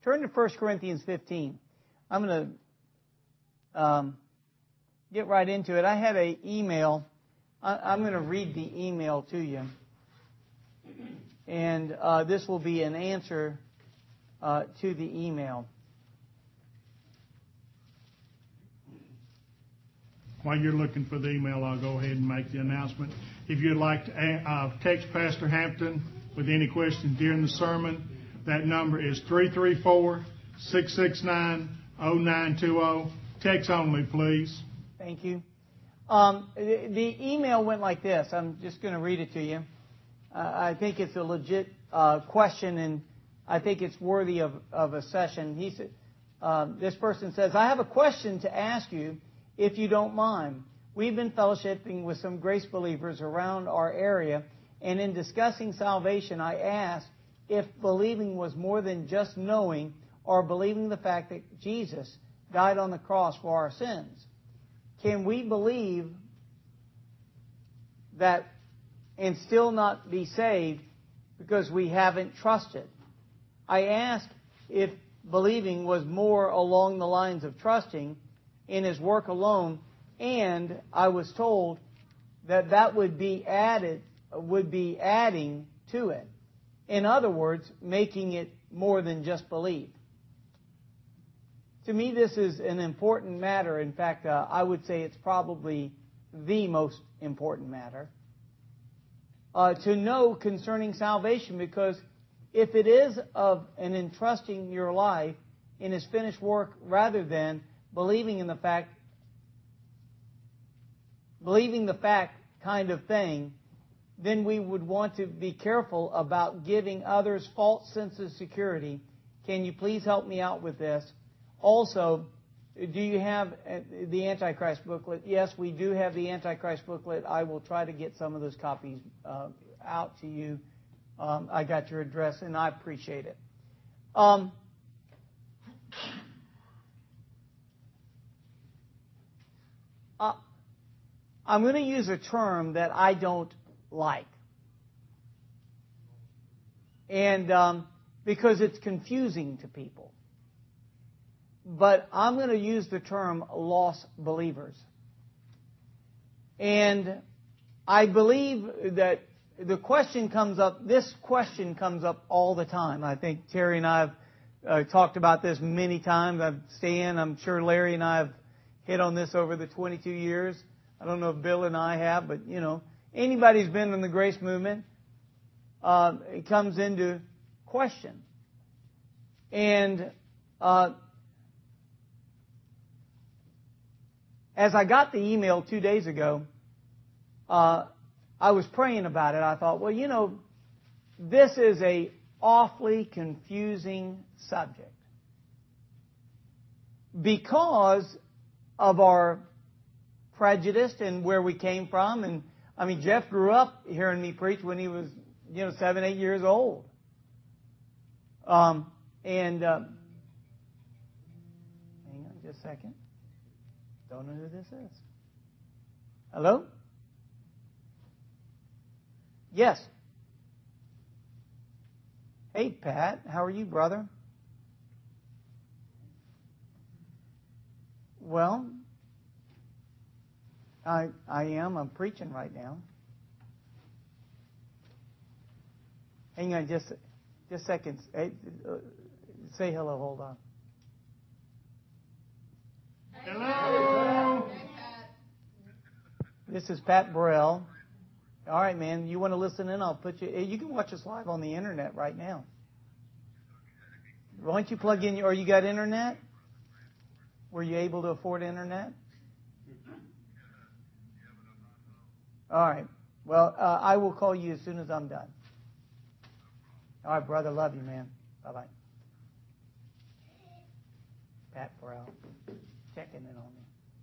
Turn to 1 Corinthians 15. I'm going to get right into it. I had an email. I'm going to read the email to you. And this will be an answer to the email. While you're looking for the email, I'll go ahead and make the announcement. If you'd like to text Pastor Hampton with any questions during the sermon, that number is 334-669-0920. Text only, please. Thank you. The email went like this. I'm just going to read it to you. I think it's a legit question, and I think it's worthy of a session. He said, this person says, I have a question to ask you, if you don't mind. We've been fellowshipping with some grace believers around our area, and in discussing salvation, I asked if believing was more than just knowing or believing the fact that Jesus died on the cross for our sins. Can we believe that and still not be saved because we haven't trusted? I asked if believing was more along the lines of trusting in His work alone, and I was told that would be adding to it. In other words, making it more than just believe. To me, this is an important matter. In fact, I would say it's probably the most important matter to know concerning salvation, because if it is of an entrusting your life in His finished work rather than believing the fact kind of thing, then we would want to be careful about giving others false sense of security. Can you please help me out with this? Also, do you have the Antichrist booklet? Yes, we do have the Antichrist booklet. I will try to get some of those copies out to you. I got your address, and I appreciate it. I'm going to use a term that I don't like. And because it's confusing to people. But I'm going to use the term lost believers. And I believe that this question comes up all the time. I think Terry and I have talked about this many times. I'm sure Larry and I have hit on this over the 22 years. I don't know if Bill and I have, but, anybody who's been in the grace movement, it comes into question. And as I got the email 2 days ago, I was praying about it. I thought, this is a awfully confusing subject because of our prejudice and where we came from. And Jeff grew up hearing me preach when he was 7, 8 years old. Hang on just a second. Don't know who this is. Hello? Yes. Hey, Pat. How are you, brother? Well, I am. I'm preaching right now. Hang on just seconds. Hey, say hello. Hold on. Hello. This is Pat Burrell. All right, man. You want to listen in? I'll put you. You can watch us live on the internet right now. Why don't you plug in? Or you got internet? Were you able to afford internet? All right. Well, I will call you as soon as I'm done. All right, brother. Love you, man. Bye-bye. Pat Burrell. Checking in on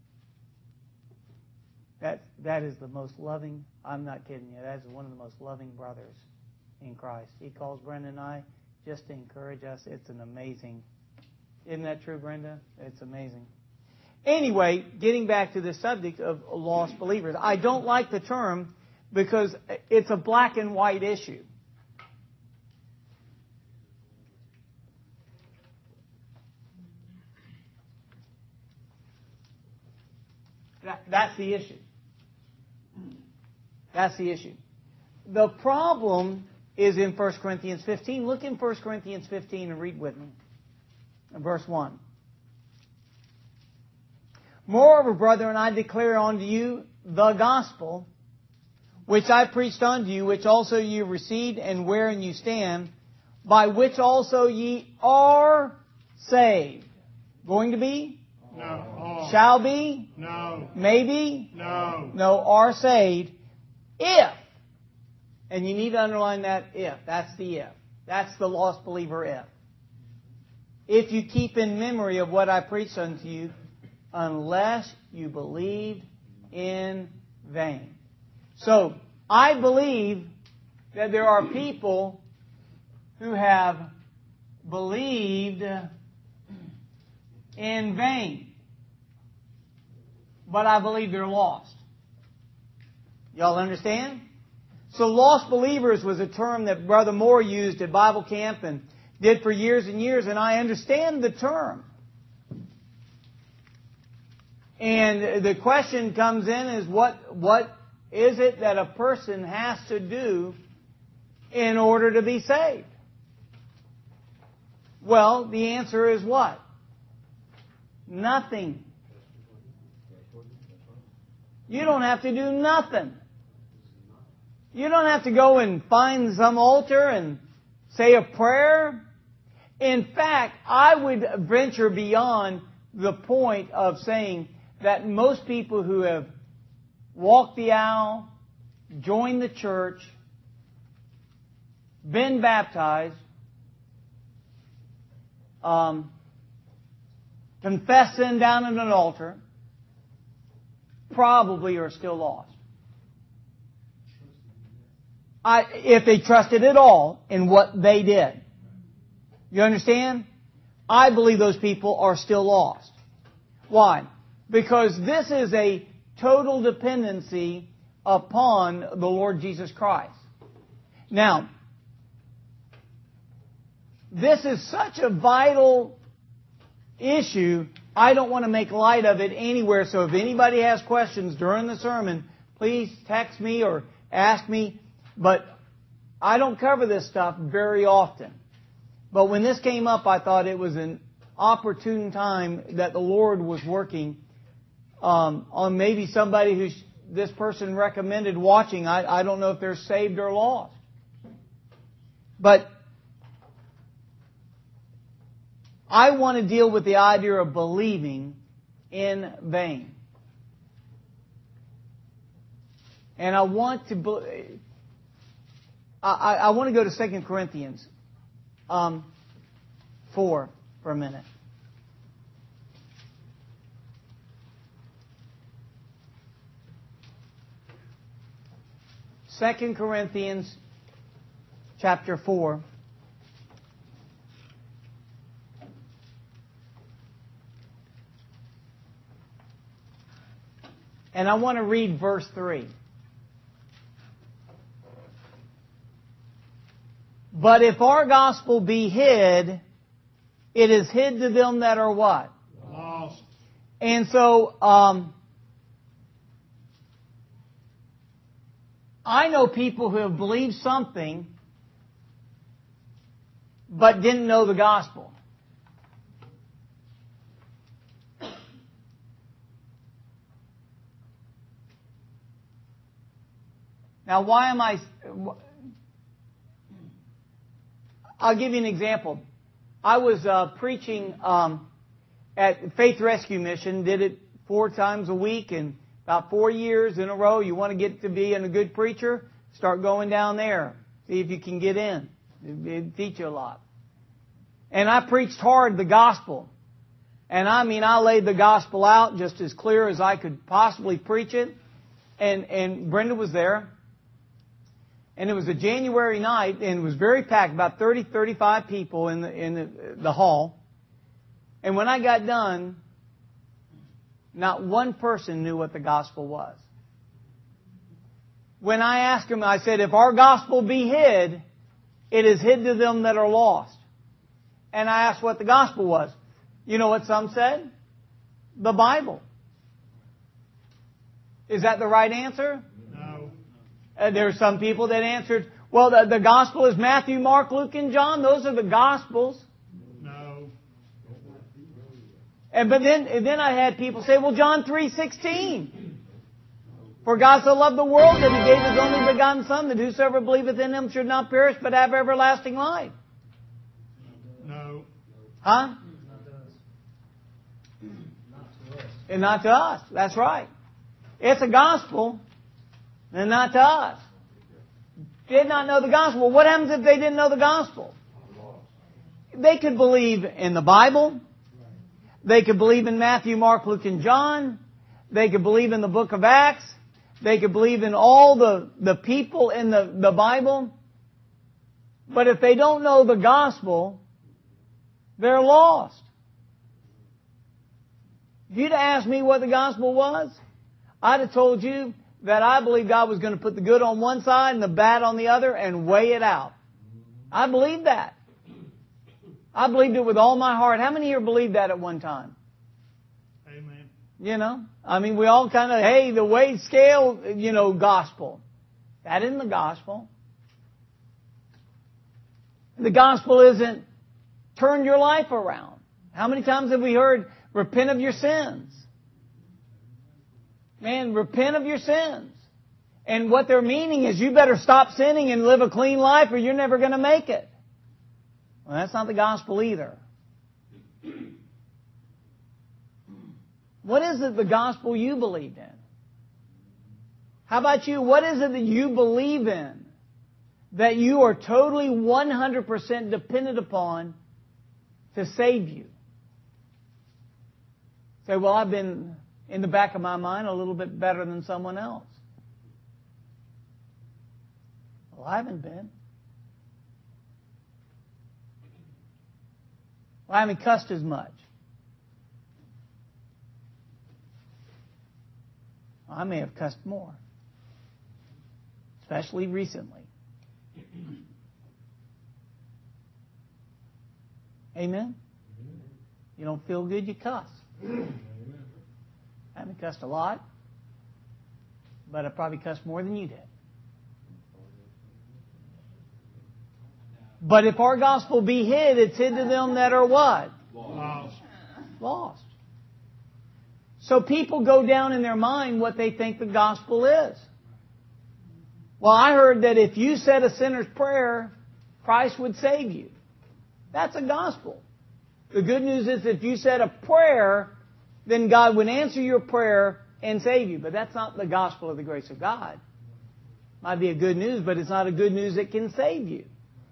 me. That is the most loving, I'm not kidding you, that is one of the most loving brothers in Christ. He calls Brenda and I just to encourage us. It's an amazing, isn't that true, Brenda? It's amazing. Anyway, getting back to the subject of lost believers. I don't like the term because it's a black and white issue. That's the issue. That's the issue. The problem is in 1 Corinthians 15. Look in 1 Corinthians 15 and read with me. Verse 1. Moreover, brethren, I declare unto you the gospel, which I preached unto you, which also ye received, and wherein you stand, by which also ye are saved. Going to be? No. Shall be? No. Maybe? No. No, are saved. If. And you need to underline that if. That's the if. That's the lost believer if. If you keep in memory of what I preached unto you, unless you believed in vain. So, I believe that there are people who have believed in vain. But I believe they're lost. Y'all understand? So lost believers was a term that Brother Moore used at Bible camp and did for years and years, and I understand the term. And the question comes in is what is it that a person has to do in order to be saved? Well, the answer is what? Nothing. You don't have to do nothing. You don't have to go and find some altar and say a prayer. In fact, I would venture beyond the point of saying that most people who have walked the aisle, joined the church, been baptized, confessed sin down at an altar, probably are still lost. If they trusted at all in what they did. You understand? I believe those people are still lost. Why? Because this is a total dependency upon the Lord Jesus Christ. Now, this is such a vital issue, I don't want to make light of it anywhere. So if anybody has questions during the sermon, please text me or ask me. But I don't cover this stuff very often. But when this came up, I thought it was an opportune time that the Lord was working on maybe somebody who this person recommended watching. I don't know if they're saved or lost. But I want to deal with the idea of believing in vain. And I want to go to 2 Corinthians 4 for a minute. Second Corinthians chapter 4. And I want to read verse 3. But if our gospel be hid, it is hid to them that are what? Lost. And so, I know people who have believed something, but didn't know the gospel. Now, why am I... I'll give you an example. I was preaching at Faith Rescue Mission, did it 4 times a week, and about 4 years in a row. You want to get to be a good preacher? Start going down there. See if you can get in. It'll teach you a lot. And I preached hard the gospel. And I laid the gospel out just as clear as I could possibly preach it. And Brenda was there. And it was a January night, and it was very packed, about 30, 35 people in the hall. And when I got done, not one person knew what the gospel was. When I asked them, I said, if our gospel be hid, it is hid to them that are lost. And I asked what the gospel was. You know what some said? The Bible. Is that the right answer? No. There are some people that answered, well, the gospel is Matthew, Mark, Luke, and John. Those are the gospels. No. But then I had people say, well, John 3:16. For God so loved the world that He gave His only begotten Son, that whosoever believeth in Him should not perish, but have everlasting life. No. Huh? And not to us. That's right. It's a gospel, and not to us. Did not know the gospel. What happens if they didn't know the gospel? They could believe in the Bible. They could believe in Matthew, Mark, Luke, and John. They could believe in the book of Acts. They could believe in all the people in the Bible. But if they don't know the gospel, they're lost. If you'd asked me what the gospel was, I'd have told you that I believe God was going to put the good on one side and the bad on the other and weigh it out. I believe that. I believed it with all my heart. How many here believed that at one time? Amen. You know? I mean, we all kind of, hey, the weight scale, gospel. That isn't the gospel. The gospel isn't turn your life around. How many times have we heard, repent of your sins? Man, repent of your sins. And what they're meaning is you better stop sinning and live a clean life or you're never going to make it. Well, that's not the gospel either. What is it the gospel you believed in? How about you? What is it that you believe in that you are totally 100% dependent upon to save you? Say, well, I've been, in the back of my mind, a little bit better than someone else. Well, I haven't been. Well, I haven't cussed as much. I may have cussed more. Especially recently. Amen? You don't feel good, you cuss. I haven't cussed a lot, but I probably cussed more than you did. But if our gospel be hid, it's hid to them that are what? Lost. Lost. So people go down in their mind what they think the gospel is. Well, I heard that if you said a sinner's prayer, Christ would save you. That's a gospel. The good news is if you said a prayer, then God would answer your prayer and save you. But that's not the gospel of the grace of God. Might be a good news, but it's not a good news that can save you.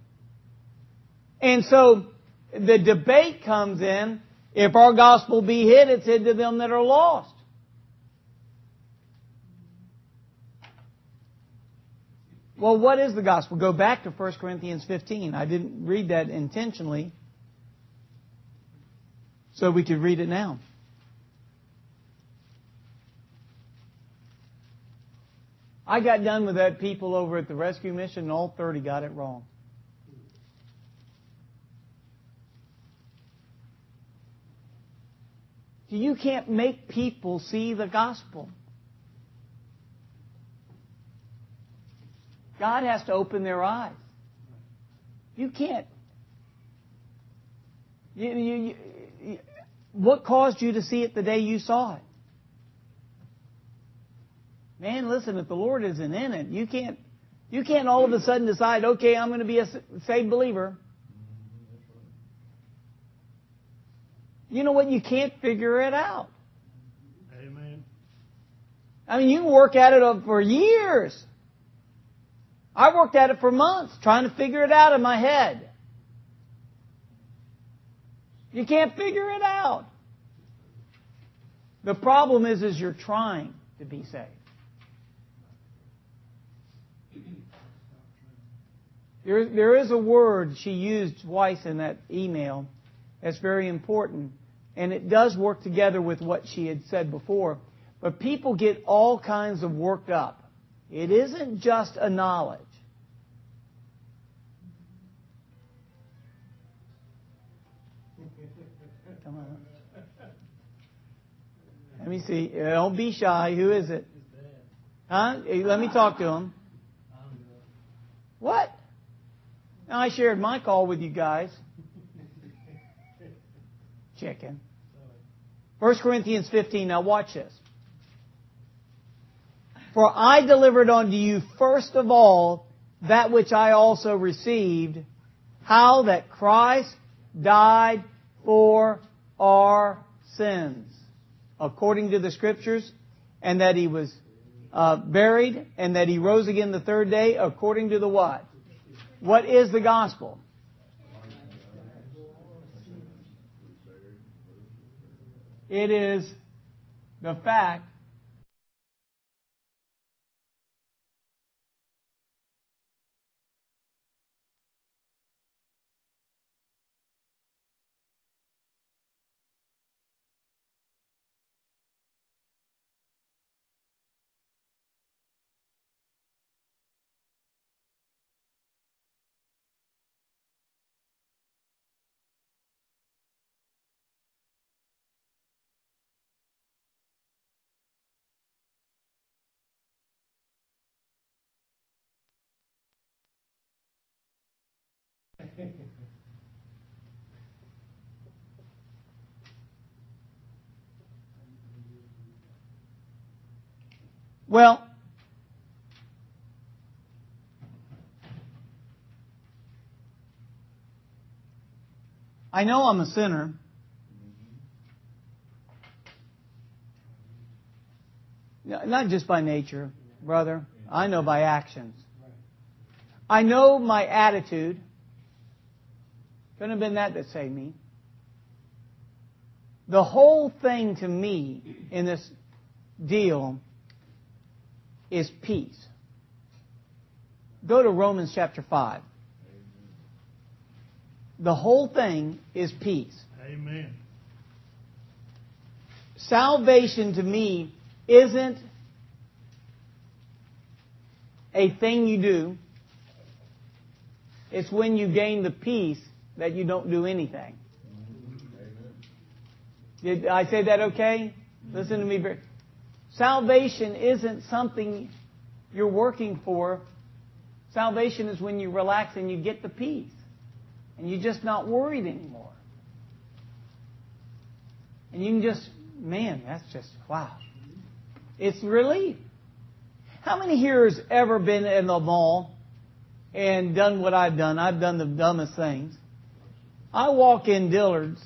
And so the debate comes in, if our gospel be hid, it's hid to them that are lost. Well, what is the gospel? Go back to 1 Corinthians 15. I didn't read that intentionally, so we could read it now. I got done with that people over at the rescue mission, and all 30 got it wrong. You can't make people see the gospel. God has to open their eyes. You can't. What caused you to see it the day you saw it? Man, listen, if the Lord isn't in it, you can't all of a sudden decide, okay, I'm going to be a saved believer. You know what? You can't figure it out. Amen. I mean, you work at it for years. I worked at it for months, trying to figure it out in my head. You can't figure it out. The problem is you're trying to be saved. There is a word she used twice in that email that's very important. And it does work together with what she had said before. But people get all kinds of worked up. It isn't just a knowledge. Come on. Let me see. Don't be shy. Who is it? Huh? Let me talk to him. What? Now, I shared my call with you guys. Chicken. 1 Corinthians 15. Now watch this. For I delivered unto you first of all that which I also received, how that Christ died for our sins, according to the Scriptures, and that He was buried, and that He rose again the third day, according to the what? What is the gospel? It is the fact well, I know I'm a sinner. Not just by nature, brother. I know by actions. I know my attitude. Couldn't have been that saved me. The whole thing to me in this deal is peace. Go to Romans chapter 5. The whole thing is peace. Amen. Salvation to me isn't a thing you do. It's when you gain the peace that you don't do anything. Did I say that okay? Listen to me. Salvation isn't something you're working for. Salvation is when you relax and you get the peace. And you're just not worried anymore. And you can just, man, that's just, wow. It's relief. How many here has ever been in the mall and done what I've done? I've done the dumbest things. I walk in Dillard's,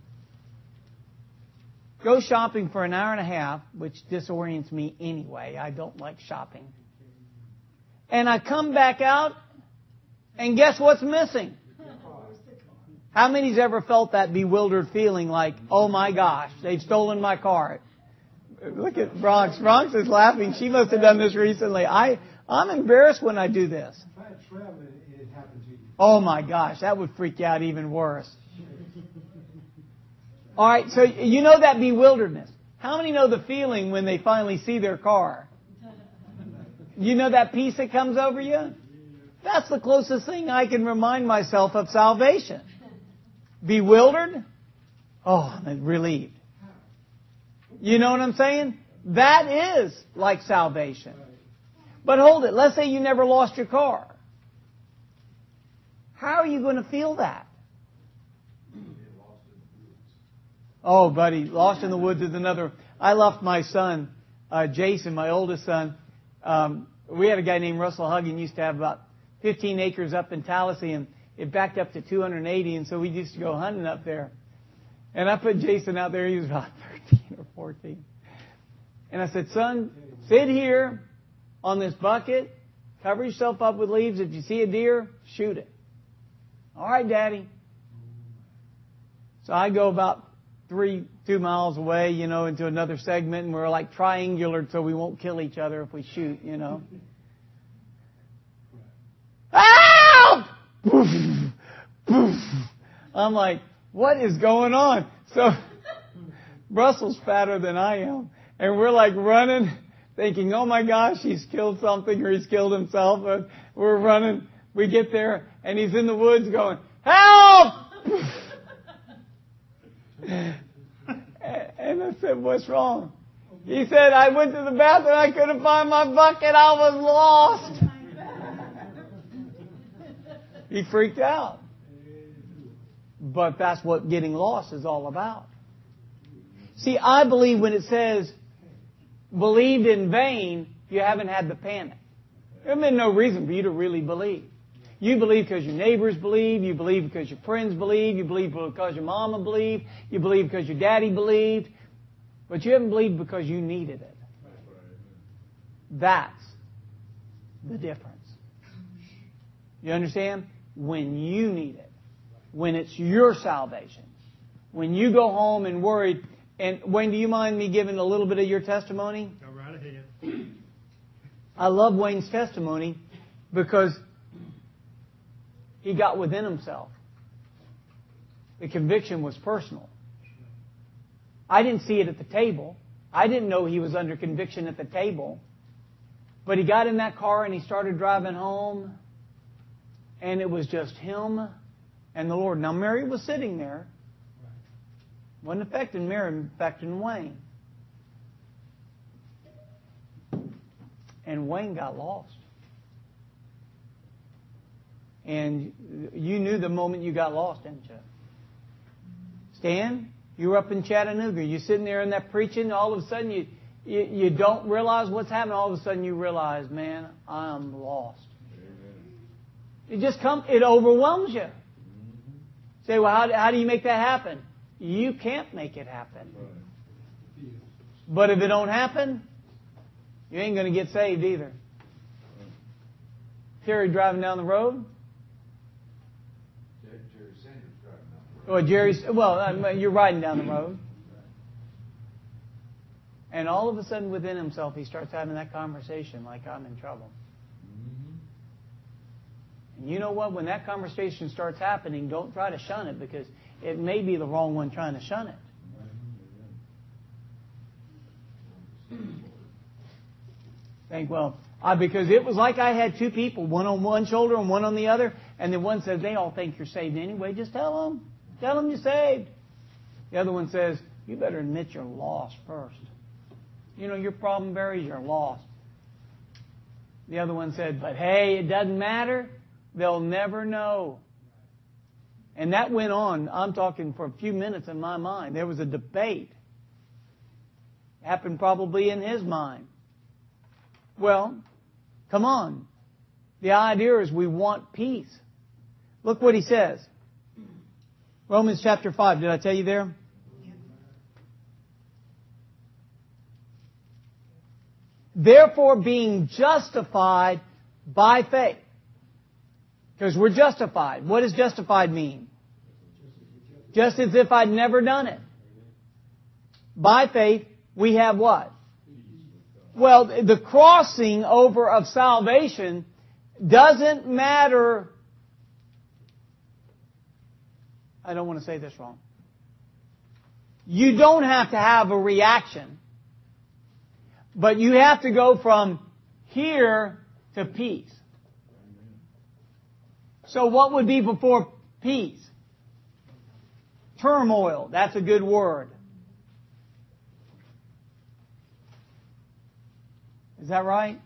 go shopping for an hour and a half, which disorients me anyway. I don't like shopping. And I come back out, and guess what's missing? How many's ever felt that bewildered feeling like, oh my gosh, they've stolen my car? Look at Bronx. Bronx is laughing. She must have done this recently. I'm embarrassed when I do this. If I had traveled, it happened to you. Oh my gosh, that would freak you out even worse. All right, so you know that bewilderedness. How many know the feeling when they finally see their car? You know that peace that comes over you? That's the closest thing I can remind myself of salvation. Bewildered? Oh, relieved. You know what I'm saying? That is like salvation. But hold it. Let's say you never lost your car. How are you going to feel that? Oh, buddy, lost in the woods is another. I left my son, Jason, my oldest son. We had a guy named Russell Huggin, used to have about 15 acres up in Tallahassee, and it backed up to 280, and so we used to go hunting up there. And I put Jason out there. He was about 13 or 14. And I said, son, sit here on this bucket, cover yourself up with leaves. If you see a deer, shoot it. All right, Daddy. So I go about 2 miles away, into another segment, and we're like triangular so we won't kill each other if we shoot, Help! Poof! Poof! I'm like, what is going on? So Russell's fatter than I am, and we're like running, thinking, oh my gosh, he's killed something or he's killed himself. But we're running. We get there, and he's in the woods going, help! And I said, what's wrong? He said, I went to the bathroom, I couldn't find my bucket, I was lost. He freaked out. But that's what getting lost is all about. See, I believe when it says, believed in vain, you haven't had the panic. There's been no reason for you to really believe. You believe because your neighbors believe. You believe because your friends believe. You believe because your mama believed. You believe because your daddy believed. But you haven't believed because you needed it. That's the difference. You understand? When you need it. When it's your salvation. When you go home and worried. And Wayne, do you mind me giving a little bit of your testimony? Go right ahead. I love Wayne's testimony because he got within himself. The conviction was personal. I didn't see it at the table. I didn't know he was under conviction at the table. But he got in that car and he started driving home. And it was just him and the Lord. Now, Mary was sitting there. Wasn't affecting Mary, affecting Wayne. And Wayne got lost. And you knew the moment you got lost, didn't you? Stan, you were up in Chattanooga. You're sitting there in that preaching. All of a sudden, you don't realize what's happening. All of a sudden, you realize, man, I'm lost. It just it overwhelms you. Say, well, how do you make that happen? You can't make it happen. But if it don't happen, you ain't going to get saved either. Terry driving down the road. Jerry Sanders driving down the Well, you're riding down the road. And all of a sudden within himself, he starts having that conversation like, I'm in trouble. And you know what? When that conversation starts happening, don't try to shun it because it may be the wrong one trying to shun it. Because it was like I had two people, one on one shoulder and one on the other, and the one says, they all think you're saved anyway. Just tell them. Tell them you're saved. The other one says, you better admit you're lost first. You know, your problem, Barry, is you're lost. The other one said, but hey, it doesn't matter. They'll never know. And that went on, I'm talking for a few minutes in my mind. There was a debate. It happened probably in his mind. Well, come on. The idea is we want peace. Look what he says. Romans chapter 5. Did I tell you there? Therefore, being justified by faith. Because we're justified. What does justified mean? Just as if I'd never done it. By faith, we have what? Well, the crossing over of salvation doesn't matter. I don't want to say this wrong. You don't have to have a reaction. But you have to go from here to peace. So what would be before peace? Turmoil. That's a good word. Is that right?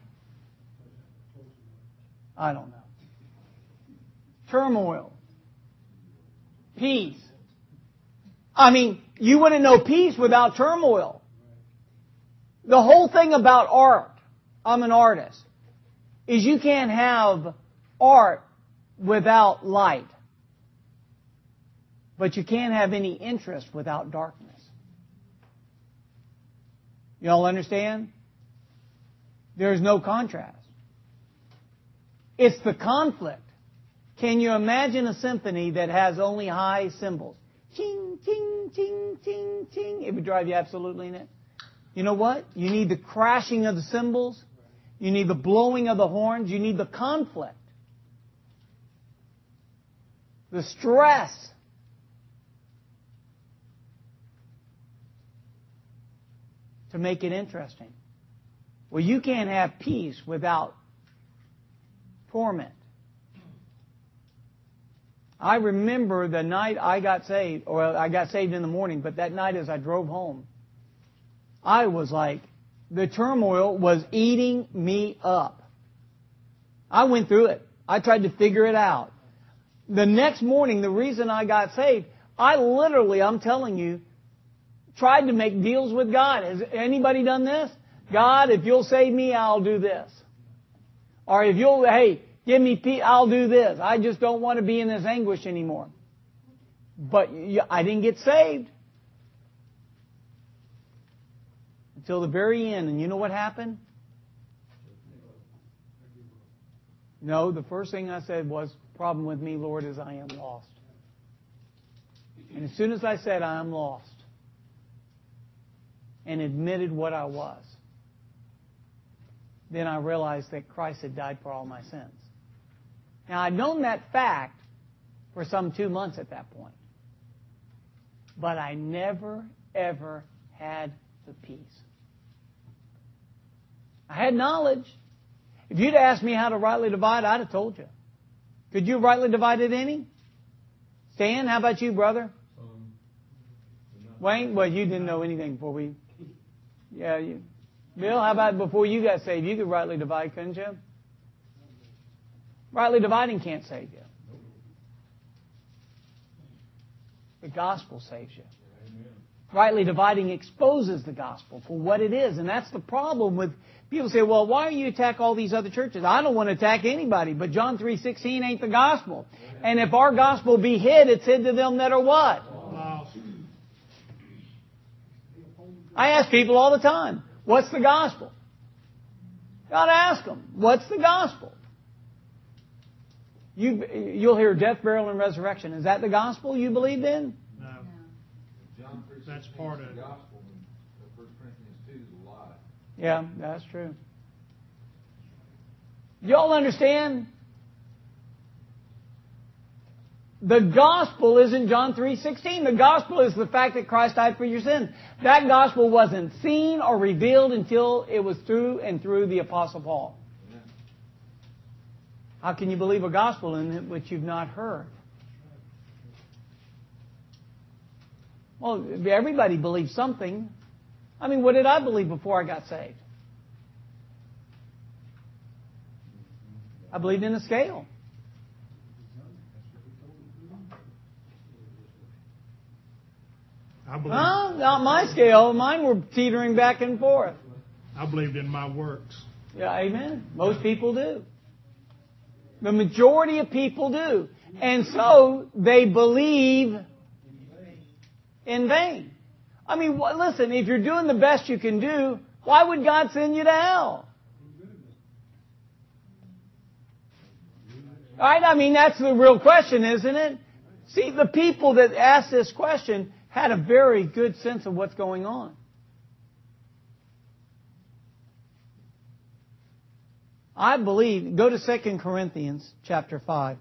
I don't know. Turmoil. Peace. I mean, you wouldn't know peace without turmoil. The whole thing about art, I'm an artist, is you can't have art without light. But you can't have any interest without darkness. You all understand? There's no contrast. It's the conflict. Can you imagine a symphony that has only high cymbals? Ching, ching, ching, ching, ching. It would drive you absolutely nuts. You know what? You need the crashing of the cymbals. You need the blowing of the horns. You need the conflict. The stress. To make it interesting. Well, you can't have peace without torment. I remember the night I got saved, or I got saved in the morning, but that night as I drove home, I was like the turmoil was eating me up. I went through it. I tried to figure it out. The next morning, the reason I got saved, I literally, I'm telling you, tried to make deals with God. Has anybody done this? God, if you'll save me, I'll do this. Or if you'll, hey, give me peace, I'll do this. I just don't want to be in this anguish anymore. But I didn't get saved until the very end. And you know what happened? No, the first thing I said was, problem with me, Lord, is I am lost. And as soon as I said I am lost and admitted what I was, then I realized that Christ had died for all my sins. Now, I'd known that fact for some 2 months at that point. But I never, ever had the peace. I had knowledge. If you'd asked me how to rightly divide, I'd have told you. Could you rightly divide it any? Stan, how about you, brother? Wayne? Well, you didn't know anything before we... Yeah, you... Bill, how about before you got saved? You could rightly divide, couldn't you? Rightly dividing can't save you. The gospel saves you. Rightly dividing exposes the gospel for what it is. And that's the problem with people say, well, why do you attack all these other churches? I don't want to attack anybody, but John 3:16 ain't the gospel. And if our gospel be hid, it's hid to them that are what? I ask people all the time, what's the gospel? Gotta ask them, what's the gospel? You'll hear death, burial, and resurrection. Is that the gospel you believed in? No. John 3:16 That's part of the it. gospel, and 1 Corinthians 2 is a lie. Yeah, that's true. Y'all understand? The gospel isn't John 3:16. The gospel is the fact that Christ died for your sins. That gospel wasn't seen or revealed until it was through and through the Apostle Paul. Amen. How can you believe a gospel in it which you've not heard? Well, everybody believes something. I mean, what did I believe before I got saved? I believed in a scale. Well, not my scale. Mine were teetering back and forth. I believed in my works. Yeah, amen. Most people do. The majority of people do. And so they believe in vain. I mean, listen, if you're doing the best you can do, why would God send you to hell? All right? I mean, that's the real question, isn't it? See, the people that asked this question had a very good sense of what's going on. I believe, go to 2 Corinthians chapter 5.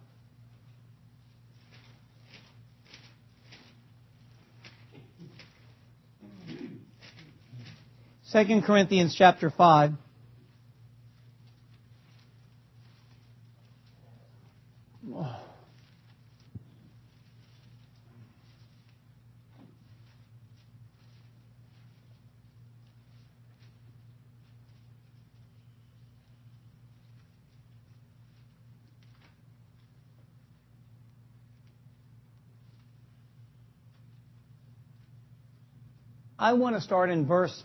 Second Corinthians chapter 5. I want to start in verse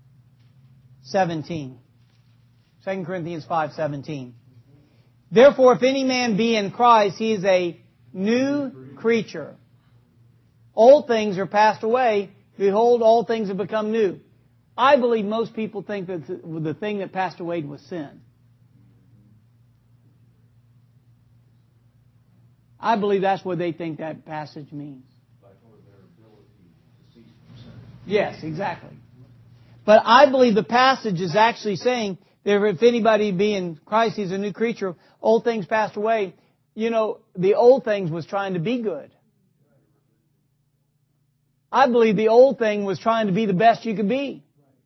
17. 2 Corinthians 5:17. Therefore, if any man be in Christ, he is a new creature. Old things are passed away. Behold, all things have become new. I believe most people think that the thing that passed away was sin. I believe that's what they think that passage means. Yes, exactly. But I believe the passage is actually saying that if anybody be in Christ, he's a new creature. Old things passed away. You know, the old things was trying to be good. I believe the old thing was trying to be the best you could be.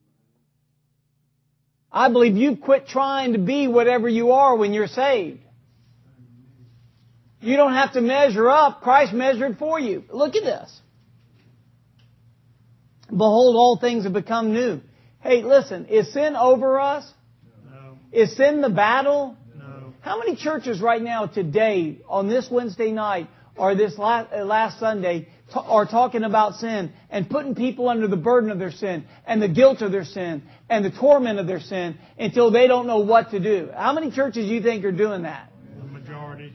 I believe you've quit trying to be whatever you are when you're saved. You don't have to measure up. Christ measured for you. Look at this. Behold, all things have become new. Hey, listen, is sin over us? No. Is sin the battle? No. How many churches right now today, on this Wednesday night, or this last Sunday, are talking about sin and putting people under the burden of their sin and the guilt of their sin and the torment of their sin until they don't know what to do? How many churches do you think are doing that? The majority.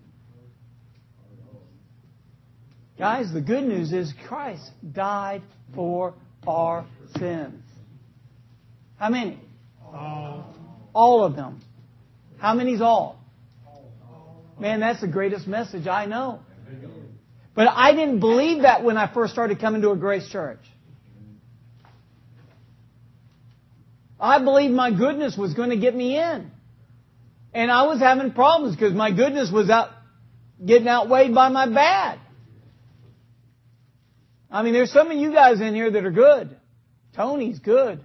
Guys, the good news is Christ died for our sins. How many? All of them. How many's all? Man, that's the greatest message I know. But I didn't believe that when I first started coming to a Grace Church. I believed my goodness was going to get me in. And I was having problems because my goodness was getting outweighed by my bad. I mean, there's some of you guys in here that are good. Tony's good.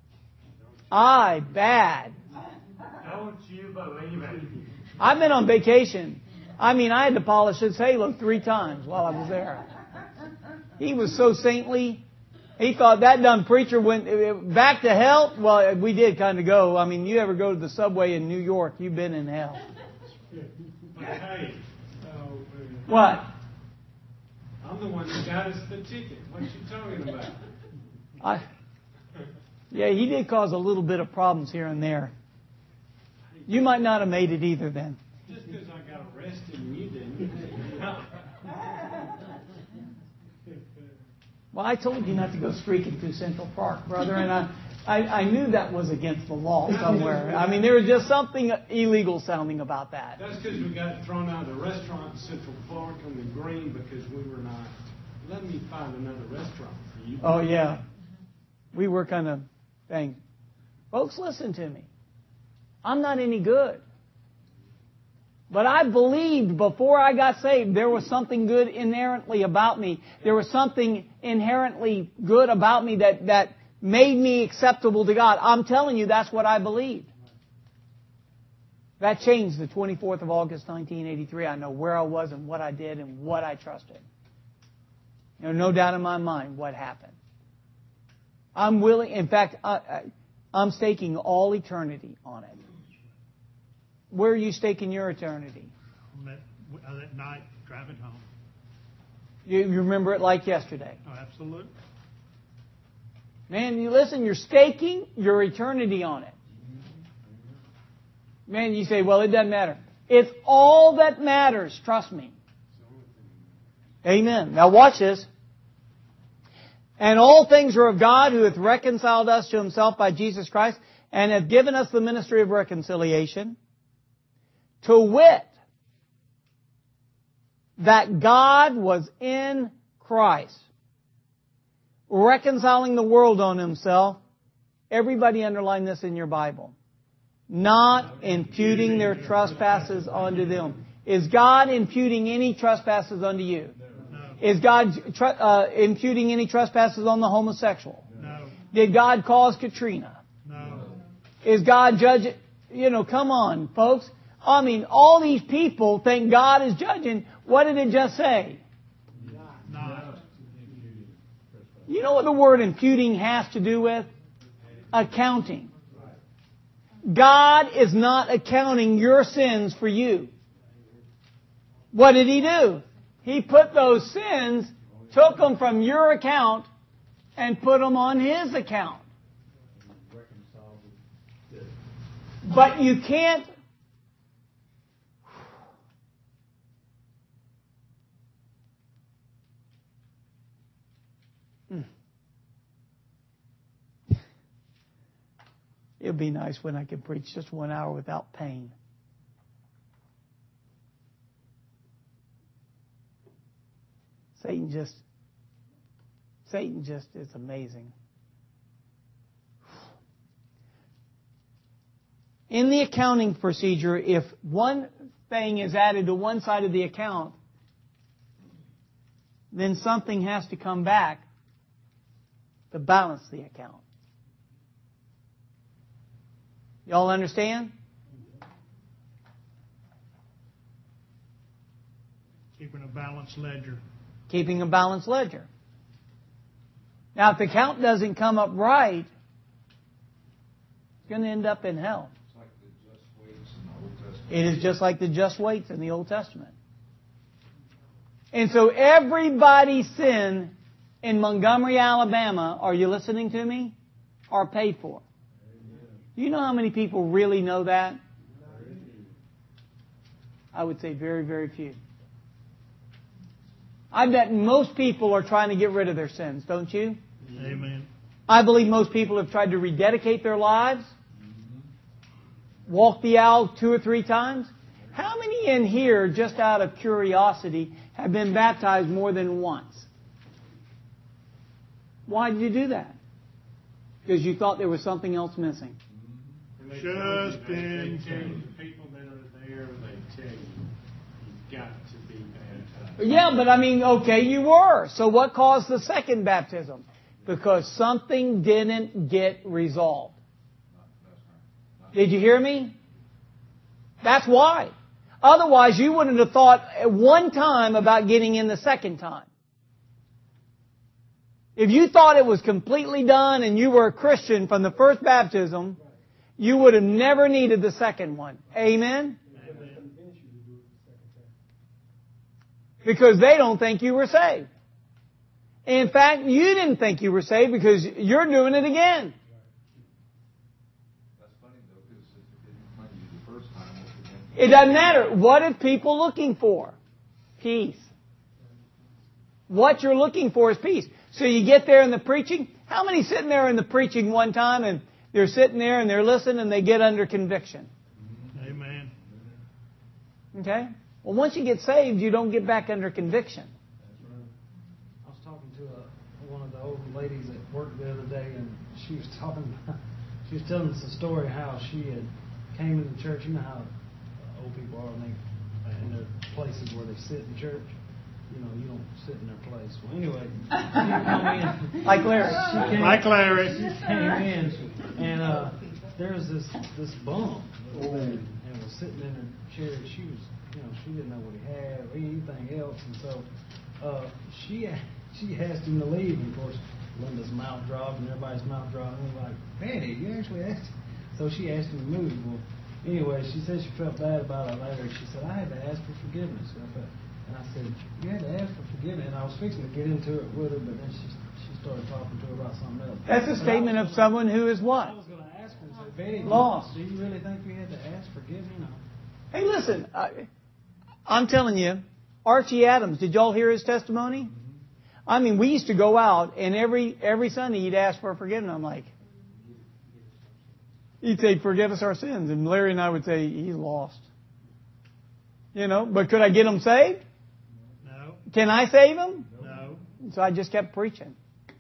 I bad. Don't you believe it? I've been on vacation. I mean, I had to polish his halo 3 times while I was there. He was so saintly. He thought that dumb preacher went back to hell. Well, we did kind of go. I mean, you ever go to the subway in New York, you've been in hell. Hey, What? I'm the one that got us the ticket. What you talking about? Yeah, he did cause a little bit of problems here and there. You might not have made it either then. Just because I got arrested and you didn't. Well, I told you not to go streaking through Central Park, brother, and I knew that was against the law somewhere. I mean, there was just something illegal sounding about that. That's because we got thrown out of the restaurant in Central Park on the green because we were not. Let me find another restaurant for you. Oh, yeah. We were kind of saying, folks, listen to me. I'm not any good. But I believed before I got saved there was something good inherently about me. There was something inherently good about me that made me acceptable to God. I'm telling you, that's what I believed. That changed the 24th of August, 1983. I know where I was and what I did and what I trusted. No doubt in my mind what happened. I'm willing, in fact, I'm staking all eternity on it. Where are you staking your eternity? That night, driving home. You remember it like yesterday. Oh, absolutely. Man, you listen, you're staking your eternity on it. Man, you say, well, it doesn't matter. It's all that matters, trust me. Amen. Now watch this. And all things are of God, who hath reconciled us to Himself by Jesus Christ, and hath given us the ministry of reconciliation, to wit, that God was in Christ, reconciling the world on Himself. Everybody underline this in your Bible. Not imputing their trespasses unto them. Is God imputing any trespasses unto you? No. Is God imputing any trespasses on the homosexual? No. Did God cause Katrina? No. Is God judging? Come on, folks. I mean, all these people think God is judging. What did it just say? Not. You know what the word imputing has to do with? Accounting. God is not accounting your sins for you. What did He do? He put those sins, took them from your account, and put them on His account. But you can't. It would be nice when I could preach just 1 hour without pain. Satan just is amazing. In the accounting procedure, if one thing is added to one side of the account, then something has to come back to balance the account. Y'all understand? Keeping a balanced ledger. Keeping a balanced ledger. Now, if the account doesn't come up right, going to end up in hell. It's like the just weights in the Old Testament. It is just like the just weights in the Old Testament. And so everybody's sin in Montgomery, Alabama, are you listening to me? Are paid for. Do you know how many people really know that? I would say very, very few. I bet most people are trying to get rid of their sins, don't you? Amen. I believe most people have tried to rededicate their lives, walk the aisle 2 or 3 times. How many in here, just out of curiosity, have been baptized more than once? Why did you do that? Because you thought there was something else missing. Just in They tell you, case. the people that are there, they tell you, you've got to be baptized. Yeah, but I mean, okay, you were. So what caused the second baptism? Because something didn't get resolved. Did you hear me? That's why. Otherwise, you wouldn't have thought at one time about getting in the second time. If you thought it was completely done and you were a Christian from the first baptism, you would have never needed the second one. Amen? Because they don't think you were saved. In fact, you didn't think you were saved because you're doing it again. That's funny though, because if it didn't find you the first time, It doesn't matter. What are people looking for? Peace. What you're looking for is peace. So you get there in the preaching. How many sitting there in the preaching one time and they're sitting there and they're listening and they get under conviction? Amen. Okay? Well, once you get saved, you don't get back under conviction. I was talking to one of the old ladies at work the other day, and she was telling us a story how she had came into church. You know how old people are when they in their places where they sit in church. You know, you don't sit in their place. Well, anyway, she come in. Like Larry. Like Larry. She came in, and there was this bum and was sitting in her chair. She was, she didn't know what he had or anything else, and so she asked him to leave. And of course, Linda's mouth dropped, and everybody's mouth dropped. And we're like, Betty, you actually asked him. So she asked him to move. Well, anyway, she said she felt bad about it later. She said, I had to ask for forgiveness. And I said, you had to ask for forgiveness. And I was fixing to get into it with her, but then she started talking to her about something else. That's a statement of someone who is what? I was going to ask her and say, Betty, Lost. do you really think you had to ask for forgiveness? Hey, listen. I'm telling you, Archie Adams, did y'all hear his testimony? I mean, we used to go out, and every Sunday he'd ask for forgiveness. I'm like, he'd say, forgive us our sins. And Larry and I would say, he's lost. But could I get him saved? No. Can I save him? No. So I just kept preaching.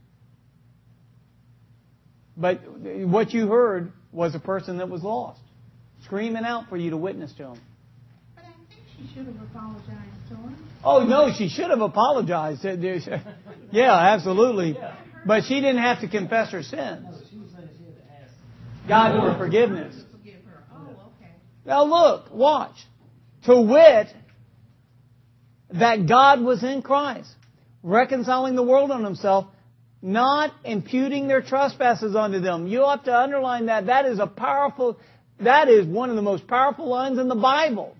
But what you heard was a person that was lost, screaming out for you to witness to him. But I think she should have apologized to him. Oh, no, she should have apologized. Yeah, absolutely. But she didn't have to confess her sins. She was saying she had to ask. God for forgiveness. Forgive her. Oh, okay. Now look, watch. To wit, that God was in Christ, reconciling the world unto himself, not imputing their trespasses unto them. You have to underline that. That is one of the most powerful lines in the Bible.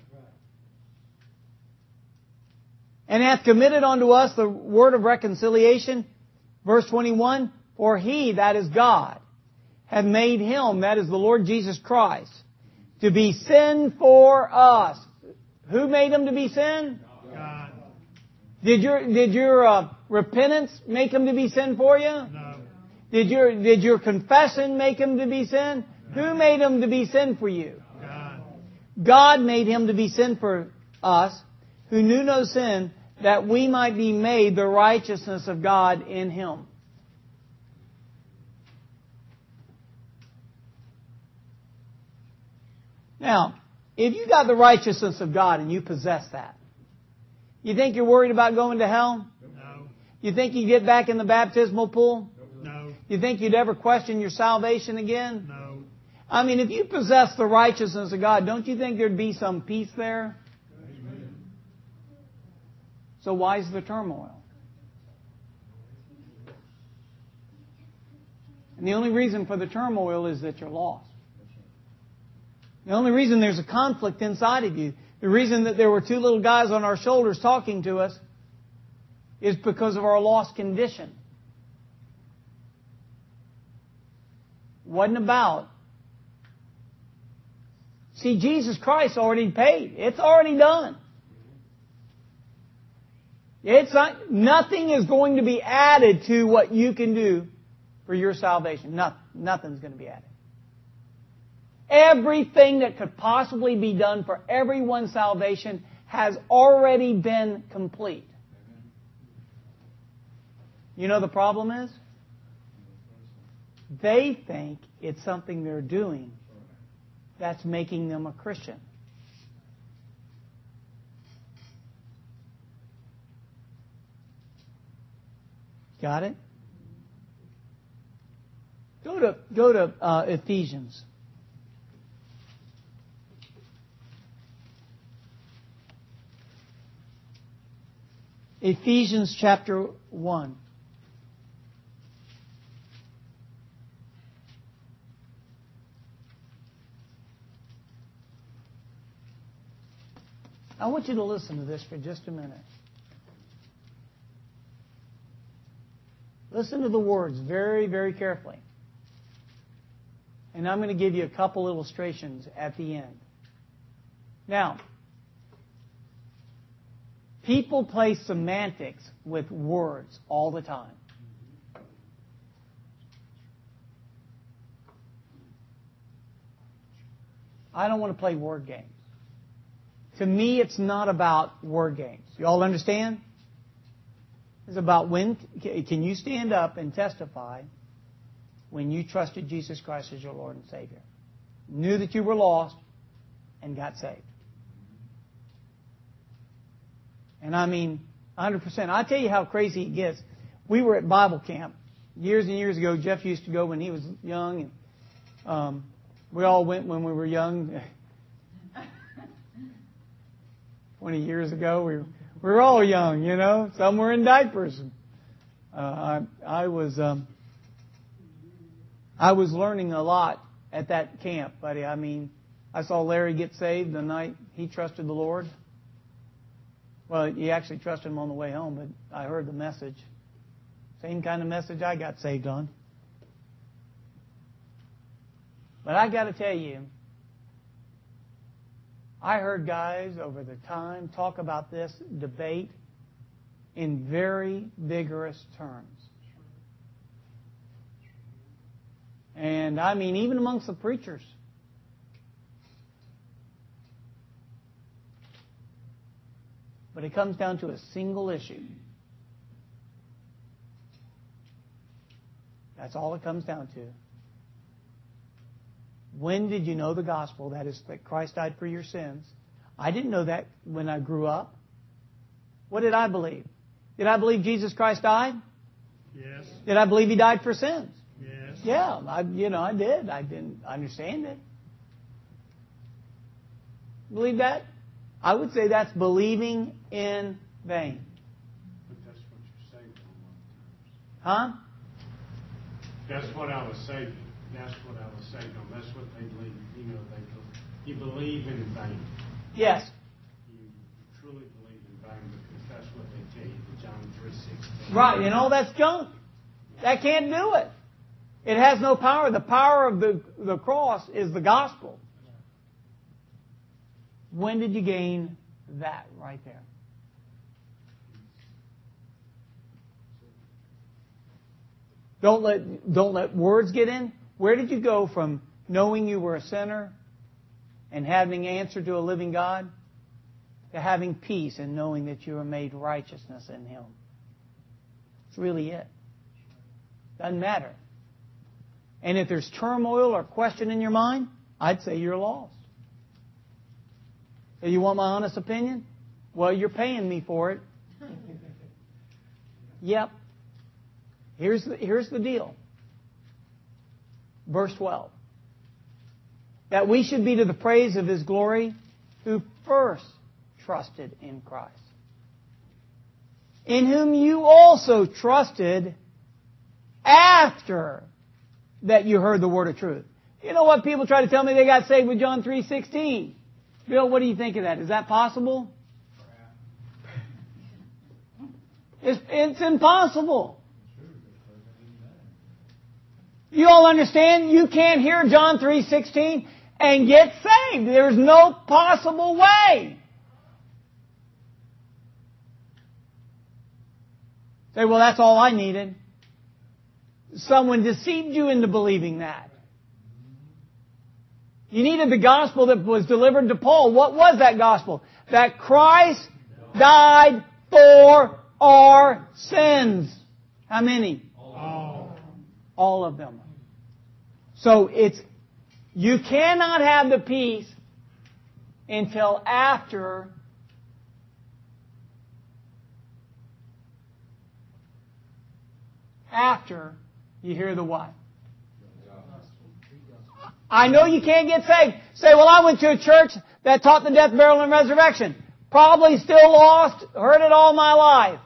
And hath committed unto us the word of reconciliation. Verse 21, for he, that is God, hath made him, that is the Lord Jesus Christ, to be sin for us. Who made him to be sin? God. Did your repentance make him to be sin for you? No. Did your confession make him to be sin? Who made him to be sin for you? God. God made him to be sin for us, who knew no sin, that we might be made the righteousness of God in him. Now, if you got the righteousness of God and you possess that, you think you're worried about going to hell? No. You think you get back in the baptismal pool? No. You think you'd ever question your salvation again? No. I mean, if you possess the righteousness of God, don't you think there'd be some peace there? So why is the turmoil? And the only reason for the turmoil is that you're lost. The only reason there's a conflict inside of you, the reason that there were two little guys on our shoulders talking to us, is because of our lost condition. Wasn't about. See, Jesus Christ already paid. It's already done. It's not, nothing is going to be added to what you can do for your salvation. Nothing's going to be added. Everything that could possibly be done for everyone's salvation has already been complete. You know the problem is? They think it's something they're doing that's making them a Christian. Got it? Go to Ephesians. Ephesians chapter 1. I want you to listen to this for just a minute. Listen to the words very, very carefully. And I'm going to give you a couple illustrations at the end. Now, people play semantics with words all the time. I don't want to play word games. To me, it's not about word games. You all understand? It's about when can you stand up and testify when you trusted Jesus Christ as your Lord and Savior. Knew that you were lost and got saved. And I mean, 100%. I'll tell you how crazy it gets. We were at Bible camp years and years ago. Jeff used to go when he was young. And, we all went when we were young. 20 years ago, we were all young, you know. Some were in diapers. I was learning a lot at that camp, buddy. I mean, I saw Larry get saved the night he trusted the Lord. Well, he actually trusted Him on the way home, but I heard the message. Same kind of message I got saved on. But I got to tell you, I heard guys over the time talk about this debate in very vigorous terms. And I mean, even amongst the preachers. But it comes down to a single issue. That's all it comes down to. When did you know the gospel? That is, that Christ died for your sins. I didn't know that when I grew up. What did I believe? Did I believe Jesus Christ died? Yes. Did I believe He died for sins? Yes. Yeah, I did. I didn't understand it. Believe that? I would say that's believing in vain. But that's what you're saved on. Huh? That's what I was saved. That's what I was saved on. That's what they believe. You know, you believe in vain. Yes. You truly believe in vain because that's what they tell you in John 3:16. Right, and all that's junk. That can't do it. It has no power. The power of the cross is the gospel. When did you gain that right there? Don't let words get in. Where did you go from knowing you were a sinner and having answer to a living God to having peace and knowing that you were made righteousness in Him? That's really it. Doesn't matter. And if there's turmoil or question in your mind, I'd say you're lost. So you want my honest opinion? Well, you're paying me for it. Yep. Here's the deal. Verse 12. That we should be to the praise of His glory who first trusted in Christ. In whom you also trusted after that you heard the word of truth. You know what? People try to tell me they got saved with John 3:16. Bill, what do you think of that? Is that possible? It's impossible. You all understand? You can't hear John 3:16 and get saved. There's no possible way. Say, well, that's all I needed. Someone deceived you into believing that. You needed the gospel that was delivered to Paul. What was that gospel? That Christ died for our sins. How many? All of them. So you cannot have the peace until after you hear the what? I know you can't get saved. Say, well, I went to a church that taught the death, burial, and resurrection. Probably still lost, heard it all my life.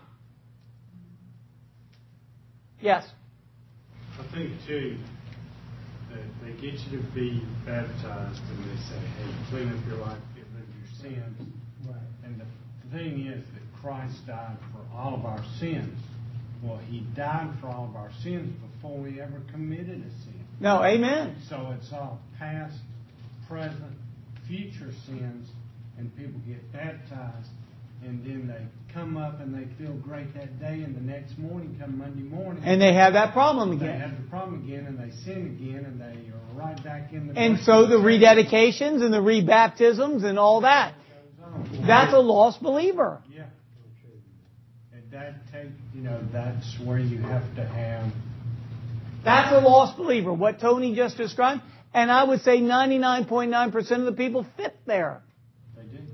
Yes? I think, too, that they get you to be baptized and they say, hey, clean up your life, get rid of your sins. Right. And the thing is that Christ died for all of our sins. Well, He died for all of our sins before we ever committed a sin. No, amen. So it's all past, present, future sins, and people get baptized, and then they come up and they feel great that day, and the next morning, come Monday morning, and they have that problem again. They have the problem again, and they sin again, and they are right back in the. And so the rededications and the rebaptisms and all that. That's a lost believer. Yeah. And that's where you have to have. That's a lost believer, what Tony just described. And I would say 99.9% of the people fit there. They do.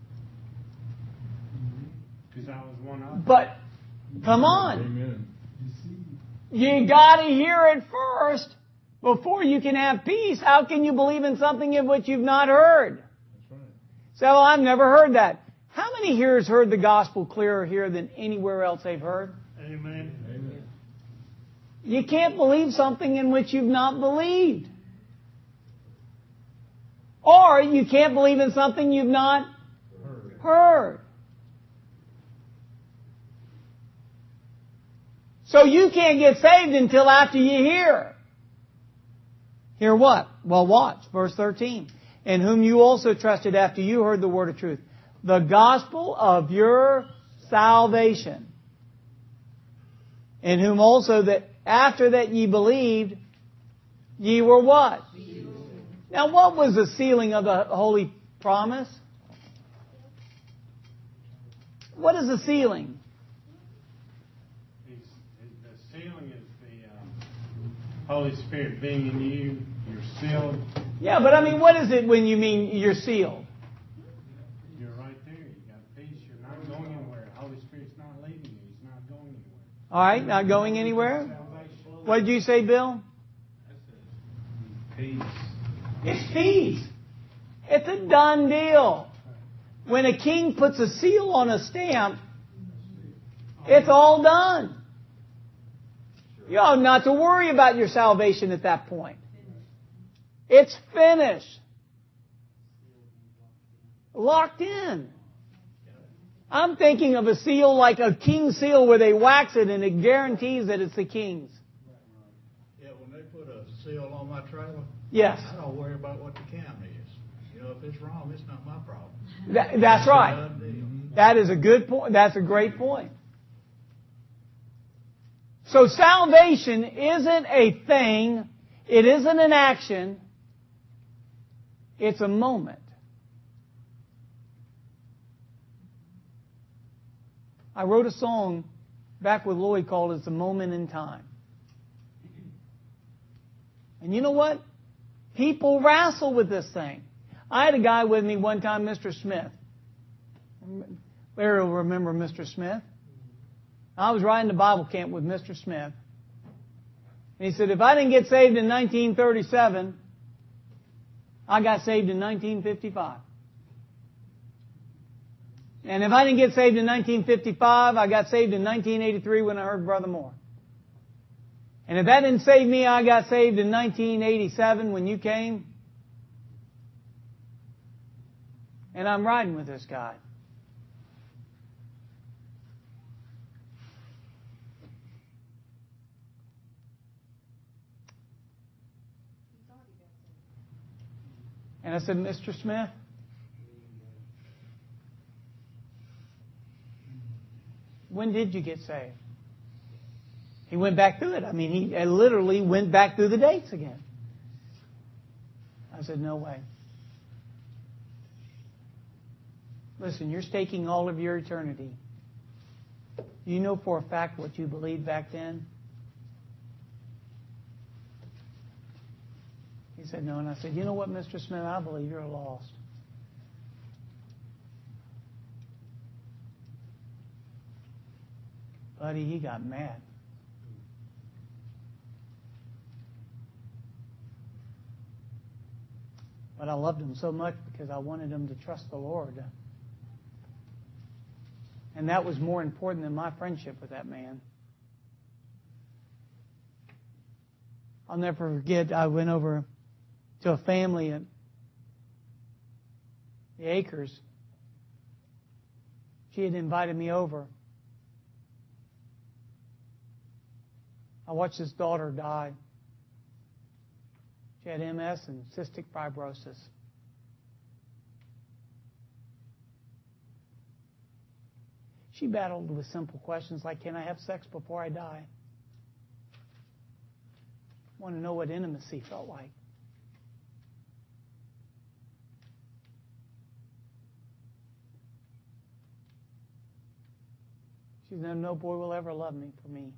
Because I was one of them. But, come on. Amen. You got to hear it first before you can have peace. How can you believe in something of which you've not heard? That's right. So, well, I've never heard that. How many here has heard the gospel clearer here than anywhere else they've heard? Amen. Amen. You can't believe something in which you've not believed. Or you can't believe in something you've not heard. So you can't get saved until after you hear. Hear what? Well, watch. Verse 13. In whom you also trusted after you heard the word of truth. The gospel of your salvation. In whom also that after that ye believed, ye were what? Now what was the sealing of the holy promise? What is the sealing? The sealing is the Holy Spirit being in you. You're sealed. Yeah, but I mean, what is it when you mean you're sealed? You're right there. You got peace. You're not going anywhere. The Holy Spirit's not leaving you. He's not going anywhere. All right, not going anywhere. What did you say, Bill? Peace. It's peace. It's a done deal. When a king puts a seal on a stamp, it's all done. You ought not to worry about your salvation at that point. It's finished. Locked in. I'm thinking of a seal like a king's seal where they wax it and it guarantees that it's the king's. Yeah, when they put a seal on my trailer, Yes. I don't worry about what the count is. You know, if it's wrong, it's not my problem. That's right. Done deal. That is a good point. That's a great point. So salvation isn't a thing. It isn't an action. It's a moment. I wrote a song back with Lloyd called It's a Moment in Time. And you know what? People wrestle with this thing. I had a guy with me one time, Mr. Smith. Larry will remember Mr. Smith. I was riding to Bible camp with Mr. Smith. And he said, if I didn't get saved in 1937, I got saved in 1955. And if I didn't get saved in 1955, I got saved in 1983 when I heard Brother Moore. And if that didn't save me, I got saved in 1987 when you came. And I'm riding with this guy. And I said, Mr. Smith, when did you get saved? He went back through it. I mean, he literally went back through the dates again. I said, no way. Listen, you're staking all of your eternity. You know for a fact what you believed back then? He said, no. And I said, you know what, Mr. Smith? I believe you're lost. Buddy, he got mad. But I loved him so much because I wanted him to trust the Lord. And that was more important than my friendship with that man. I'll never forget, I went over to a family at the Acres. She had invited me over. I watched his daughter die. She had MS and cystic fibrosis. She battled with simple questions like, can I have sex before I die? I want to know what intimacy felt like. She said, no boy will ever love me for me.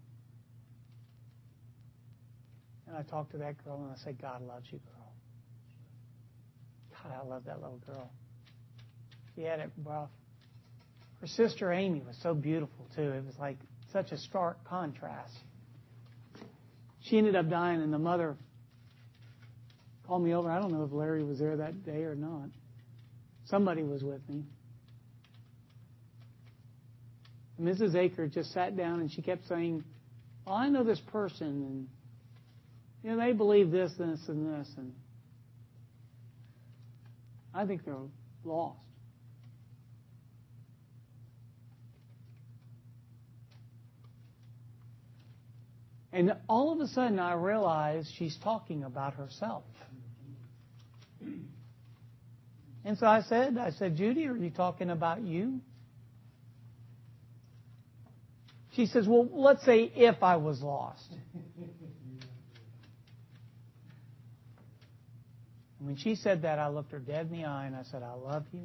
And I talked to that girl and I said, God loves you, girl. God, I love that little girl. She had it rough. Her sister Amy was so beautiful too. It was like such a stark contrast. She ended up dying and the mother called me over. I don't know if Larry was there that day or not. Somebody was with me. Mrs. Aker just sat down and she kept saying, well, I know this person and they believe this, this, and this, and I think they're lost. And all of a sudden I realized she's talking about herself. And so I said, Judy, are you talking about you? She says, well, let's say if I was lost. And when she said that, I looked her dead in the eye and I said, I love you,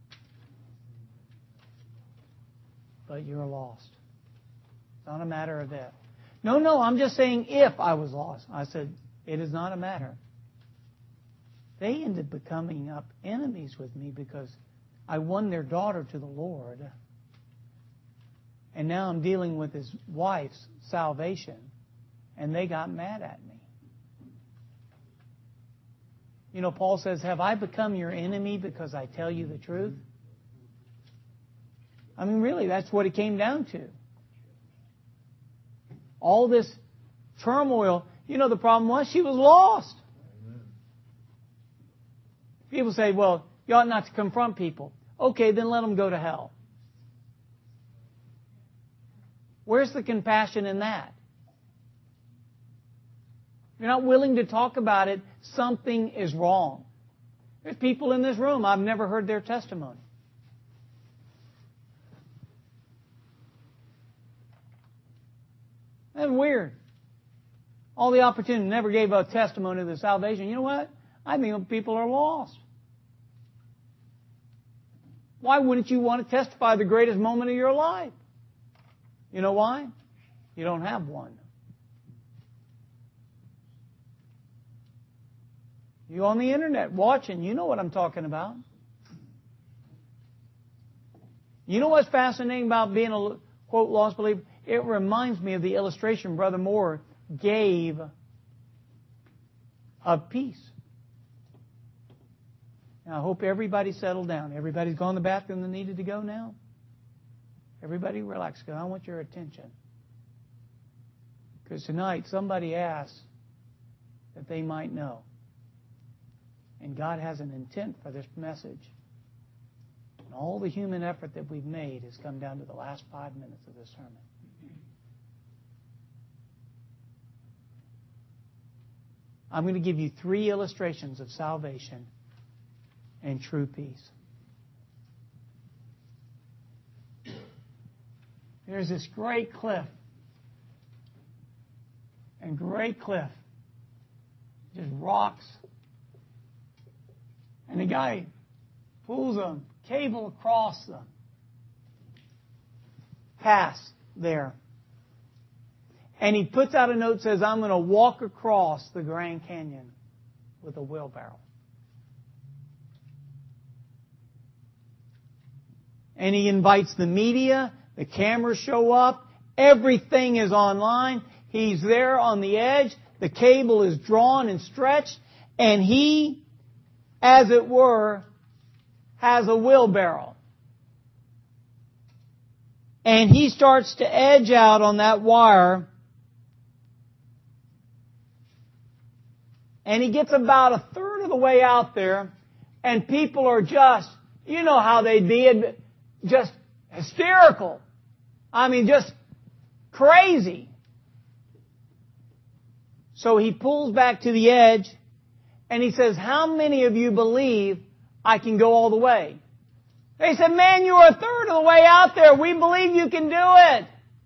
but you're lost. It's not a matter of if. No, I'm just saying if I was lost. I said, it is not a matter. They ended up becoming up enemies with me because I won their daughter to the Lord. And now I'm dealing with his wife's salvation. And they got mad at me. You know, Paul says, have I become your enemy because I tell you the truth? I mean, really, that's what it came down to. All this turmoil. You know, the problem was she was lost. People say, well, you ought not to confront people. Okay, then let them go to hell. Where's the compassion in that? If you're not willing to talk about it, something is wrong. There's people in this room, I've never heard their testimony. That's weird. All the opportunity, never gave a testimony of the salvation. You know what? I think people are lost. Why wouldn't you want to testify the greatest moment of your life? You know why? You don't have one. You on the internet watching, you know what I'm talking about. You know what's fascinating about being a, quote, lost believer? It reminds me of the illustration Brother Moore gave of peace. Now, I hope everybody settled down. Everybody's gone to the bathroom that needed to go now? Everybody relax, because I want your attention. Because tonight somebody asked that they might know. And God has an intent for this message. And all the human effort that we've made has come down to the last 5 minutes of this sermon. I'm going to give you 3 illustrations of salvation and true peace. There's this great cliff. And great cliff. Just rocks. And the guy pulls a cable across the pass there. And he puts out a note that says, I'm going to walk across the Grand Canyon with a wheelbarrow. And he invites the media. The cameras show up. Everything is online. He's there on the edge. The cable is drawn and stretched. And he, as it were, has a wheelbarrow. And he starts to edge out on that wire. And he gets about a third of the way out there. And people are just, you know how they'd be, just hysterical. I mean, just crazy. So he pulls back to the edge and he says, how many of you believe I can go all the way? They said, man, you are a third of the way out there. We believe you can do it.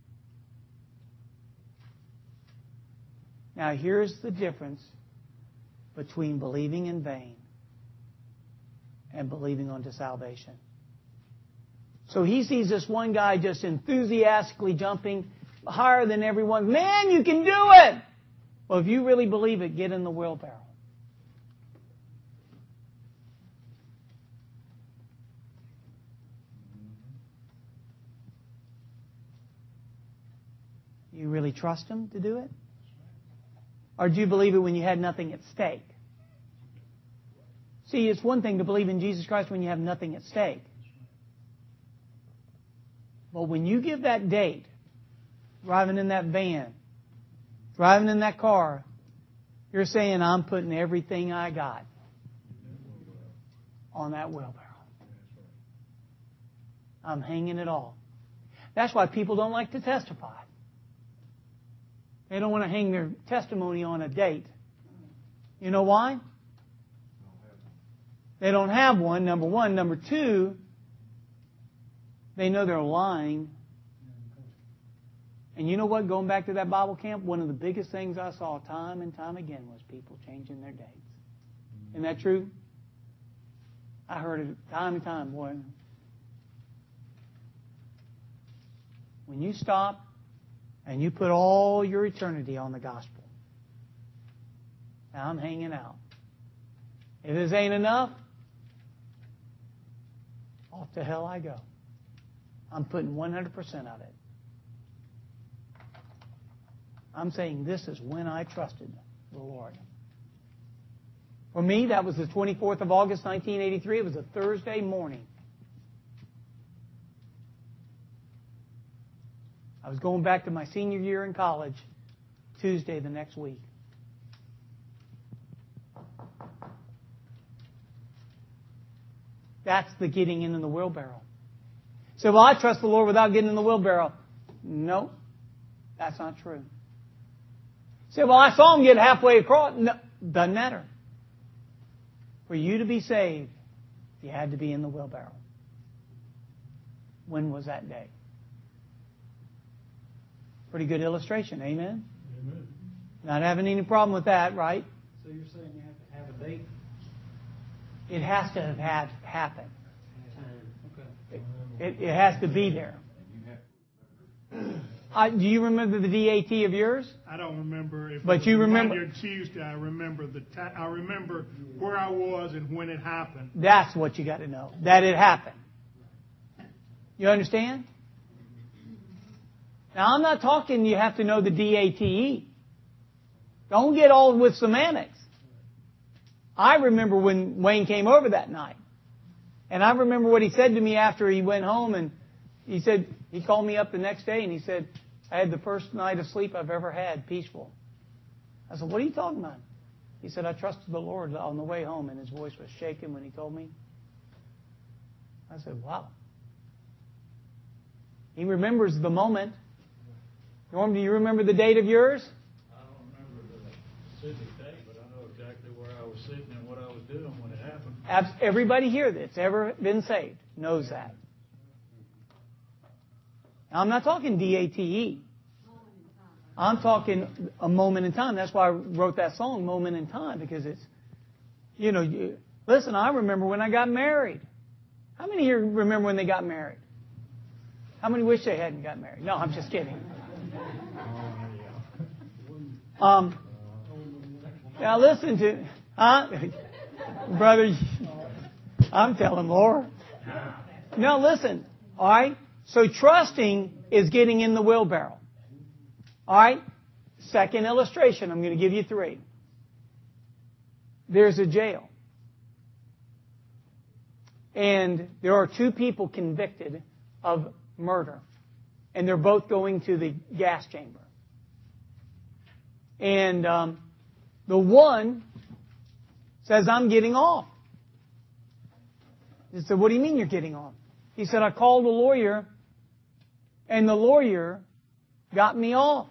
Now here's the difference between believing in vain and believing unto salvation. So he sees this one guy just enthusiastically jumping higher than everyone. Man, you can do it! Well, if you really believe it, get in the wheelbarrow. You really trust him to do it? Or do you believe it when you had nothing at stake? See, it's one thing to believe in Jesus Christ when you have nothing at stake. But when you give that date, driving in that van, driving in that car, you're saying, I'm putting everything I got on that wheelbarrow. I'm hanging it all. That's why people don't like to testify. They don't want to hang their testimony on a date. You know why? They don't have one, number one. Number two, they know they're lying. And you know what? Going back to that Bible camp, one of the biggest things I saw time and time again was people changing their dates. Isn't that true? I heard it time and time, boy. When you stop and you put all your eternity on the gospel, now I'm hanging out. If this ain't enough, off to hell I go. I'm putting 100% of it. I'm saying this is when I trusted the Lord. For me, that was the 24th of August, 1983. It was a Thursday morning. I was going back to my senior year in college Tuesday the next week. That's the getting in the wheelbarrow. So, well, I trust the Lord without getting in the wheelbarrow. No, that's not true. Say, well, I saw him get halfway across. No, doesn't matter. For you to be saved, you had to be in the wheelbarrow. When was that day? Pretty good illustration, amen? Amen. Not having any problem with that, right? So you're saying you have to have a date? It has to have had happen. Okay. It has to be there. Do you remember the DAT of yours? I don't remember. But you remember Monday or Tuesday. I remember I remember where I was and when it happened. That's what you got to know. That it happened. You understand? Now, I'm not talking you have to know the DATE. Don't get all with semantics. I remember when Wayne came over that night. And I remember what he said to me after he went home. And he said, he called me up the next day and he said, I had the first night of sleep I've ever had, peaceful. I said, what are you talking about? He said, I trusted the Lord on the way home, and his voice was shaking when he told me. I said, wow. He remembers the moment. Norm, do you remember the date of yours? I don't remember the specific date, but I know exactly where I was sitting and what I was doing when it happened. Everybody here that's ever been saved knows that. Now, I'm not talking DATE. I'm talking a moment in time. That's why I wrote that song, Moment in Time, because it's, listen, I remember when I got married. How many here remember when they got married? How many wish they hadn't got married? No, I'm just kidding. Now listen to, brother, I'm telling Laura. Now listen, all right? So trusting is getting in the wheelbarrow. All right? Second illustration, I'm going to give you 3. There's a jail. And there are 2 people convicted of murder. And they're both going to the gas chamber. And the one says, I'm getting off. He said, what do you mean you're getting off? He said, I called a lawyer, and the lawyer got me off.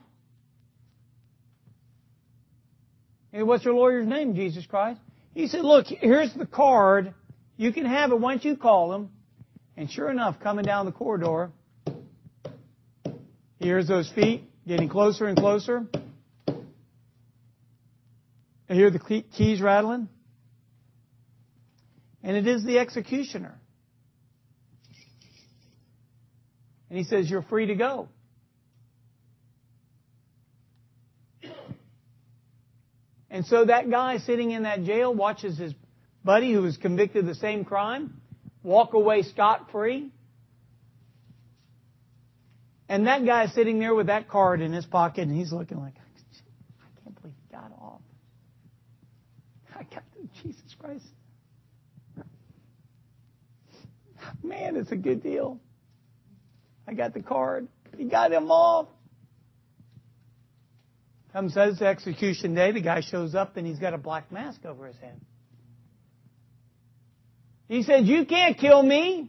Hey, what's your lawyer's name, Jesus Christ? He said, look, here's the card. You can have it once you call him. And sure enough, coming down the corridor, here's those feet getting closer and closer. I hear the keys rattling. And it is the executioner. And he says, you're free to go. And so that guy sitting in that jail watches his buddy who was convicted of the same crime walk away scot-free. And that guy is sitting there with that card in his pocket, and he's looking like, I can't believe he got off. I got Jesus Christ. Man, it's a good deal. I got the card. He got him off. Comes says execution day. The guy shows up, and he's got a black mask over his head. He says, you can't kill me.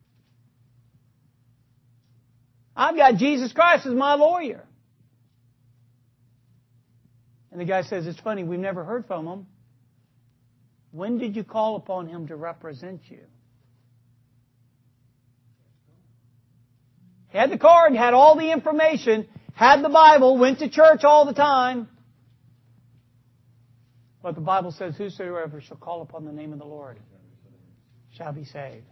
I've got Jesus Christ as my lawyer. And the guy says, it's funny, we've never heard from him. When did you call upon him to represent you? He had the card, had all the information, had the Bible, went to church all the time. But the Bible says, whosoever shall call upon the name of the Lord shall be saved.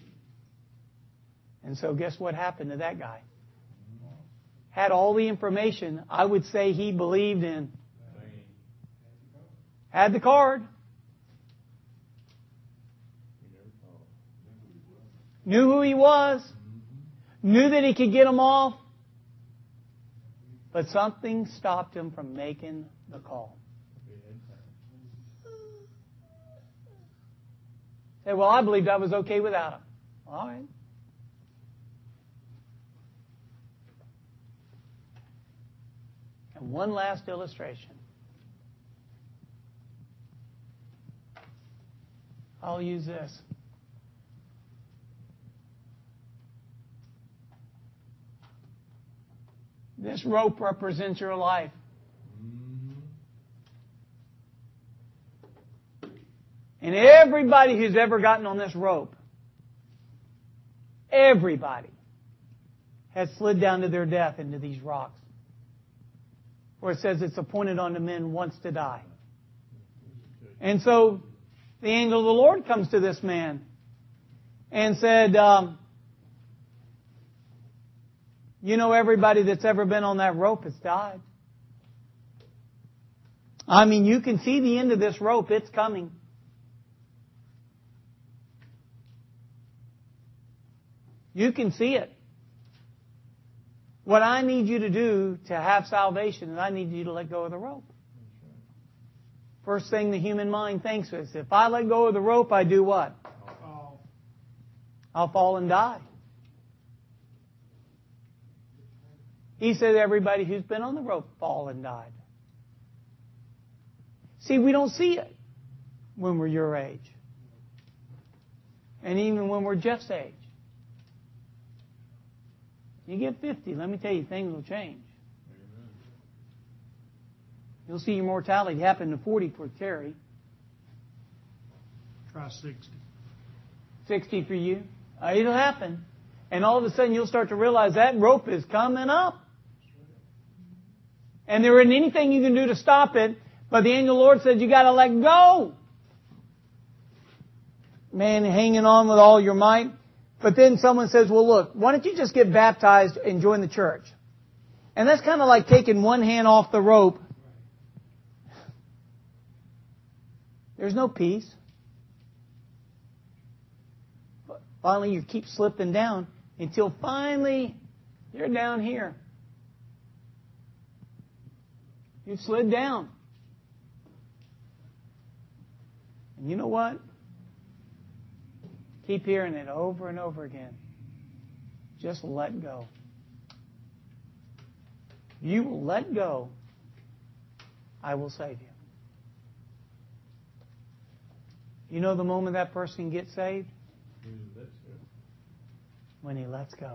And so guess what happened to that guy? Had all the information I would say he believed in. Had the card. Knew who he was. Knew that he could get him off. But something stopped him from making the call. Say, well, I believed I was okay without him. All right. And one last illustration. I'll use this. This rope represents your life. And everybody who's ever gotten on this rope, everybody has slid down to their death into these rocks. Where it says it's appointed unto men once to die. And so the angel of the Lord comes to this man and said, you know, everybody that's ever been on that rope has died. I mean, you can see the end of this rope. It's coming. You can see it. What I need you to do to have salvation is I need you to let go of the rope. First thing the human mind thinks is, if I let go of the rope, I do what? I'll fall and die. He said everybody who's been on the rope fallen and died. See, we don't see it when we're your age. And even when we're Jeff's age. You get 50, let me tell you, things will change. You'll see your mortality happen to 40 for Terry. Try 60. 60 for you. It'll happen. And all of a sudden you'll start to realize that rope is coming up. And there isn't anything you can do to stop it, but the angel of the Lord said you got to let go. Man, hanging on with all your might. But then someone says, well, look, why don't you just get baptized and join the church? And that's kind of like taking one hand off the rope. There's no peace. Finally, you keep slipping down until finally you're down here. You've slid down. And you know what? Keep hearing it over and over again. Just let go. You will let go. I will save you. You know the moment that person gets saved? When he lets go.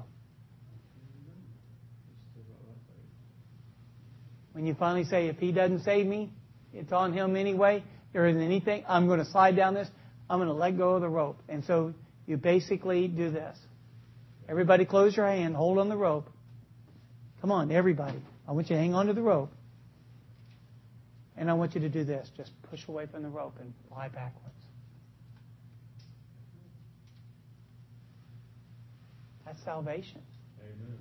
When you finally say, if he doesn't save me, it's on him anyway. There isn't anything. I'm going to slide down this. I'm going to let go of the rope. And so you basically do this. Everybody close your hand. Hold on the rope. Come on, everybody. I want you to hang on to the rope. And I want you to do this. Just push away from the rope and fly backwards. That's salvation. Amen.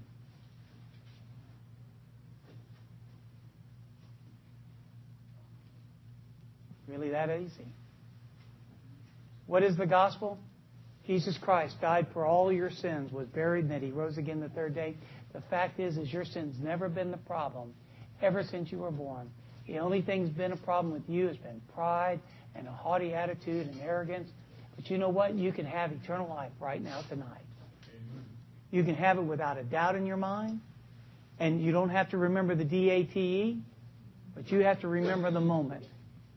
Really that easy. What is the gospel? Jesus Christ died for all your sins, was buried, and that He rose again the third day. The fact is your sin's never been the problem ever since you were born. The only thing that's been a problem with you has been pride and a haughty attitude and arrogance. But you know what? You can have eternal life right now tonight. You can have it without a doubt in your mind. And you don't have to remember the DATE, but you have to remember the moment.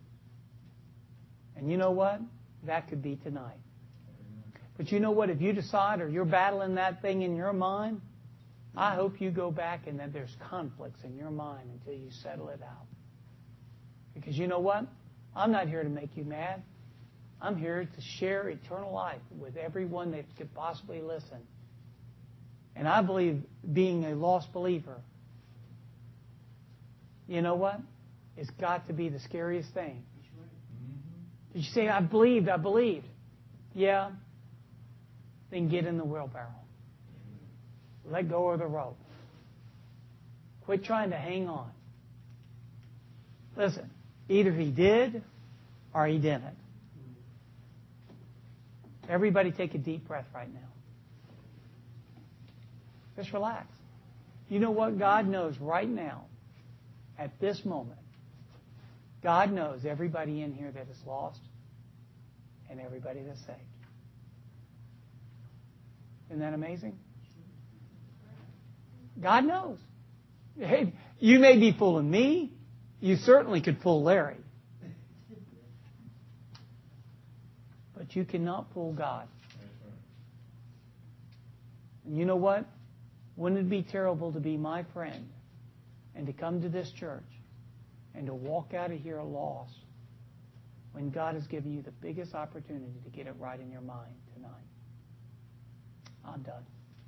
And you know what? That could be tonight. But you know what? If you decide or you're battling that thing in your mind, I hope you go back and that there's conflicts in your mind until you settle it out. Because you know what? I'm not here to make you mad. I'm here to share eternal life with everyone that could possibly listen. And I believe being a lost believer, you know what? It's got to be the scariest thing. Did you say, I believed? Yeah. Then get in the wheelbarrow. Let go of the rope. Quit trying to hang on. Listen, either he did or he didn't. Everybody take a deep breath right now. Just relax. You know what? God knows right now, at this moment, God knows everybody in here that is lost and everybody that's saved. Isn't that amazing? God knows. Hey, you may be fooling me. You certainly could fool Larry. But you cannot fool God. And you know what? Wouldn't it be terrible to be my friend and to come to this church and to walk out of here lost when God has given you the biggest opportunity to get it right in your mind tonight? I'm done.